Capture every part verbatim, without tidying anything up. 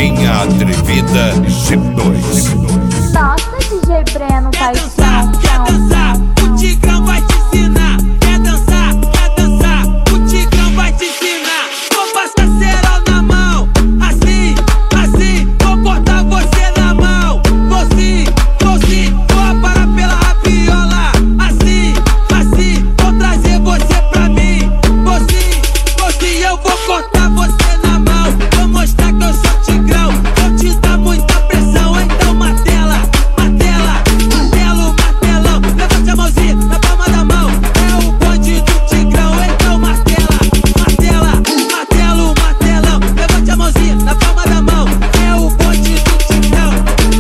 Pegadinha Atrevida G dois. Nossa, D J Breno, paixão. Quer dançar? O Tigrão vai te ensinar. Quer dançar? Quer dançar? O Tigrão vai te ensinar. Vou passar cerol na mão, assim, assim. Vou botar você na mão, vou sim, vou sim. Vou aparar pela rabiola, assim, assim. Vou trazer você pra mim, vou sim, vou sim. Eu vou cortar você na mão, vou mostrar que eu sou Tigrão. Vou te dar muita pressão, então martela, martela, martelo, martelão. Levante a mãozinha na palma da mão, é o bonde do Tigrão. Então martela, martela, martelo, martelão. Levante a mãozinha na palma da mão, é o bonde do Tigrão.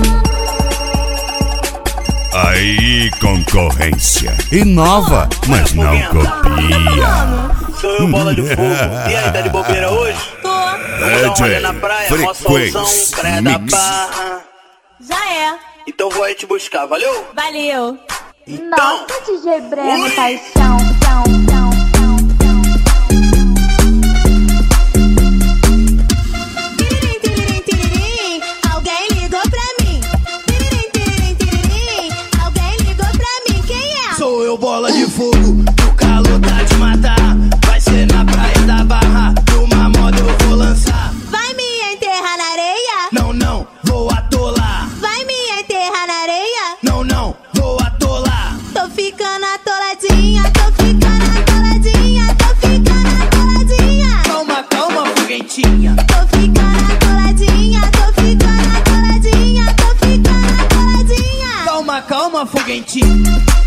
Aí, concorrência. Inova, mas não copia. Sou eu, Bola de Fogo. E aí, tá de bobeira hoje? Tô. Vamos dar uma olhada na praia, mó solzão, praia da Barra. Já é. Então vou aí te buscar, valeu? Valeu. Então, Nossa, D J Breno, ui. paixão. Tão, tão, tão, tão. Tiririm, tiririm, tiririm, alguém ligou pra mim. Tiririm, tiririm, tiririm, alguém ligou pra mim. Quem é? Sou eu, Bola de Fogo, o calor tá de matar. Vai ser na praia da Barra, numa moda eu vou lançar. Vai me enterrar na areia? Não, não, vou atolar. Vai me enterrar na areia? Não, não, vou atolar. Tô ficando atoladinha, tô ficando atoladinha, tô ficando atoladinha. Calma, calma, foguentinha. Tô ficando atoladinha, tô ficando atoladinha, tô ficando atoladinha. Calma, calma, foguentinha.